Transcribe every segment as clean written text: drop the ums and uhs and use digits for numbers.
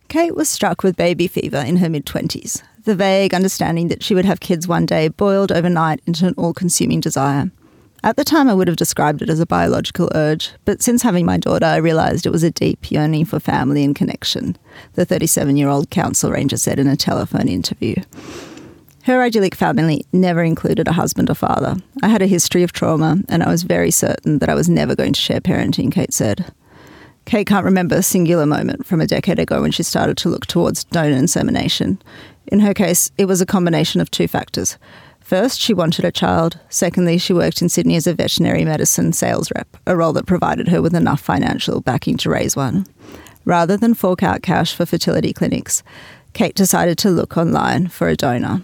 Kate was struck with baby fever in her mid-20s. The vague understanding that she would have kids one day boiled overnight into an all-consuming desire. At the time, I would have described it as a biological urge, but since having my daughter, I realised it was a deep yearning for family and connection, the 37-year-old council ranger said in a telephone interview. Her idyllic family never included a husband or father. I had a history of trauma, and I was very certain that I was never going to share parenting, Kate said. Kate can't remember a singular moment from a decade ago when she started to look towards donor insemination. In her case, it was a combination of two factors. First, she wanted a child. Secondly, she worked in Sydney as a veterinary medicine sales rep, a role that provided her with enough financial backing to raise one. Rather than fork out cash for fertility clinics, Kate decided to look online for a donor.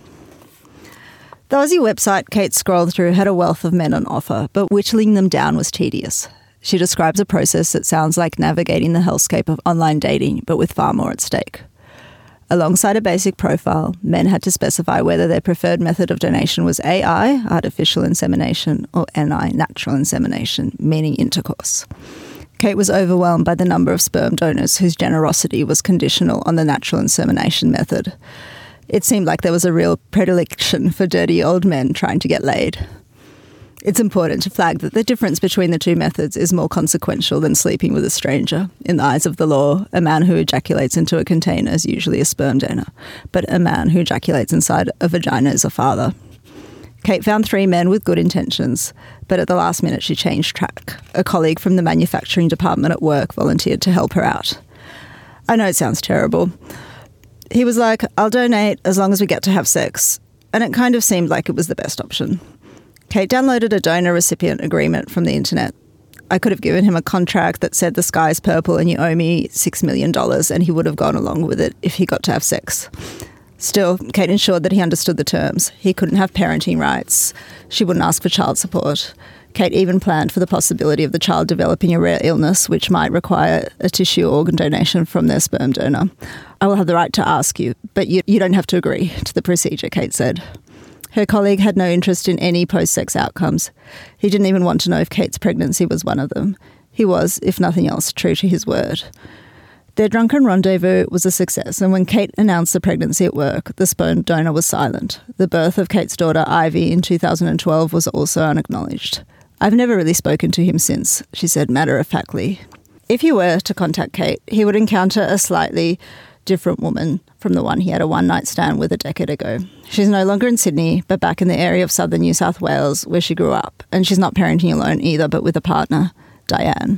The Aussie website Kate scrolled through had a wealth of men on offer, but whittling them down was tedious. She describes a process that sounds like navigating the hellscape of online dating, but with far more at stake. Alongside a basic profile, men had to specify whether their preferred method of donation was AI, artificial insemination, or NI, natural insemination, meaning intercourse. Kate was overwhelmed by the number of sperm donors whose generosity was conditional on the natural insemination method. It seemed like there was a real predilection for dirty old men trying to get laid. It's important to flag that the difference between the two methods is more consequential than sleeping with a stranger. In the eyes of the law, a man who ejaculates into a container is usually a sperm donor, but a man who ejaculates inside a vagina is a father. Kate found 3 men with good intentions, but at the last minute she changed track. A colleague from the manufacturing department at work volunteered to help her out. I know it sounds terrible. He was like, "I'll donate as long as we get to have sex," and it kind of seemed like it was the best option. Kate downloaded a donor-recipient agreement from the internet. I could have given him a contract that said the sky's purple and you owe me $6 million, and he would have gone along with it if he got to have sex. Still, Kate ensured that he understood the terms. He couldn't have parenting rights. She wouldn't ask for child support. Kate even planned for the possibility of the child developing a rare illness which might require a tissue organ donation from their sperm donor. "I will have the right to ask you, but you don't have to agree to the procedure," Kate said. Her colleague had no interest in any post-sex outcomes. He didn't even want to know if Kate's pregnancy was one of them. He was, if nothing else, true to his word. Their drunken rendezvous was a success, and when Kate announced the pregnancy at work, the sperm donor was silent. The birth of Kate's daughter, Ivy, in 2012 was also unacknowledged. "I've never really spoken to him since," she said matter-of-factly. If he were to contact Kate, he would encounter a slightly different woman from the one he had a one-night stand with a decade ago. She's no longer in Sydney, but back in the area of southern New South Wales where she grew up, and she's not parenting alone either, but with a partner, Diane.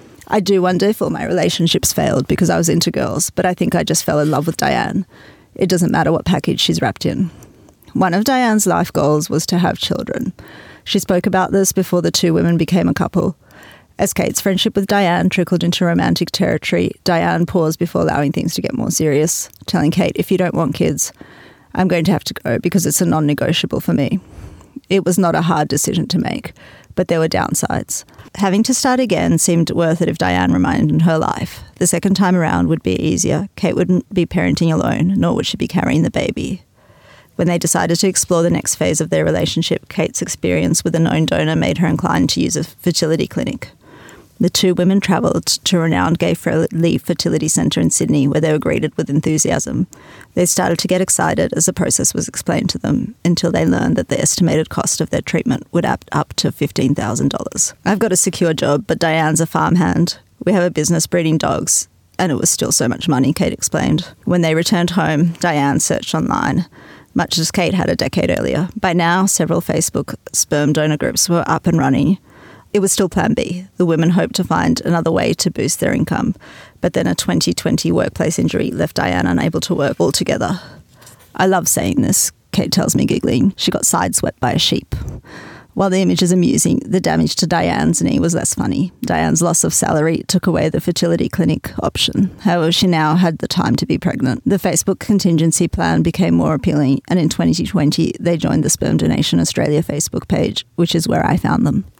I do wonder if all my relationships failed because I was into girls, but I think I just fell in love with Diane. It doesn't matter what package she's wrapped in. One of Diane's life goals was to have children. She spoke about this before the two women became a couple. As Kate's friendship with Diane trickled into romantic territory, Diane paused before allowing things to get more serious, telling Kate, "If you don't want kids, I'm going to have to go because it's a non-negotiable for me." It was not a hard decision to make, but there were downsides. Having to start again seemed worth it if Diane remained in her life. The second time around would be easier. Kate wouldn't be parenting alone, nor would she be carrying the baby. When they decided to explore the next phase of their relationship, Kate's experience with a known donor made her inclined to use a fertility clinic. The two women travelled to a renowned gay-friendly fertility centre in Sydney where they were greeted with enthusiasm. They started to get excited as the process was explained to them until they learned that the estimated cost of their treatment would add up to $15,000. "I've got a secure job, but Diane's a farmhand. We have a business breeding dogs, and it was still so much money," Kate explained. When they returned home, Diane searched online, much as Kate had a decade earlier. By now, several Facebook sperm donor groups were up and running. It was still Plan B. The women hoped to find another way to boost their income, but then a 2020 workplace injury left Diane unable to work altogether. "I love saying this," Kate tells me, giggling. She got sideswept by a sheep. While the image is amusing, the damage to Diane's knee was less funny. Diane's loss of salary took away the fertility clinic option. However, she now had the time to be pregnant. The Facebook contingency plan became more appealing, and in 2020, they joined the Sperm Donation Australia Facebook page, which is where I found them.